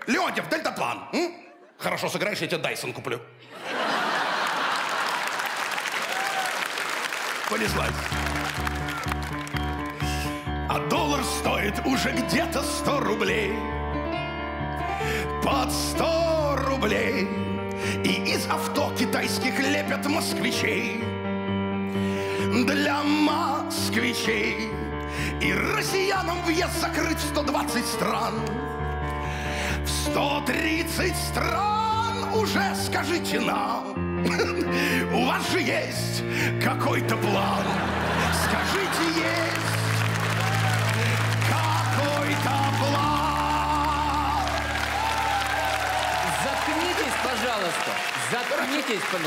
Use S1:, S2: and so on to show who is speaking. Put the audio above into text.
S1: Леонтьев, дельтаплан. Хорошо сыграешь, я тебе Дайсон куплю. Понеслась. А доллар стоит уже где-то 100 рублей. Под 100 рублей. И из авто китайских лепят москвичей. Для москвичей. И россиянам въезд закрыт в 120 стран. В 130 стран уже скажите нам. У вас же есть какой-то план. Скажите, есть какой-то план.
S2: Заткнитесь, пожалуйста. Заткнитесь,